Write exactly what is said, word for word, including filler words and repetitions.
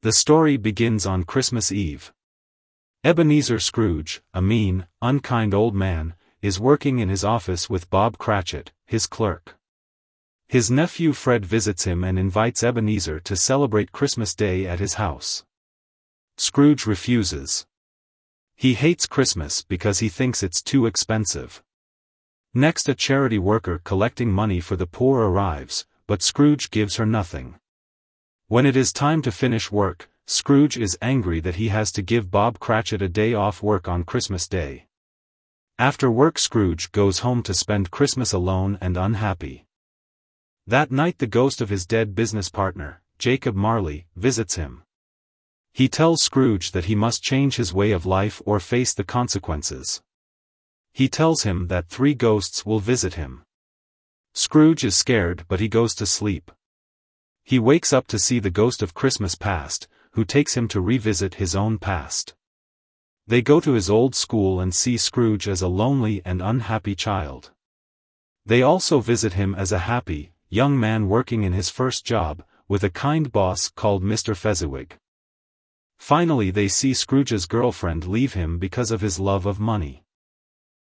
The story begins on Christmas Eve. Ebenezer Scrooge, a mean, unkind old man, is working in his office with Bob Cratchit, his clerk. His nephew Fred visits him and invites Ebenezer to celebrate Christmas Day at his house. Scrooge refuses. He hates Christmas because he thinks it's too expensive. Next, a charity worker collecting money for the poor arrives, but Scrooge gives her nothing. When it is time to finish work, Scrooge is angry that he has to give Bob Cratchit a day off work on Christmas Day. After work, Scrooge goes home to spend Christmas alone and unhappy. That night, the ghost of his dead business partner, Jacob Marley, visits him. He tells Scrooge that he must change his way of life or face the consequences. He tells him that three ghosts will visit him. Scrooge is scared, but he goes to sleep. He wakes up to see the ghost of Christmas past, who takes him to revisit his own past. They go to his old school and see Scrooge as a lonely and unhappy child. They also visit him as a happy, young man working in his first job, with a kind boss called Mister Fezziwig. Finally, they see Scrooge's girlfriend leave him because of his love of money.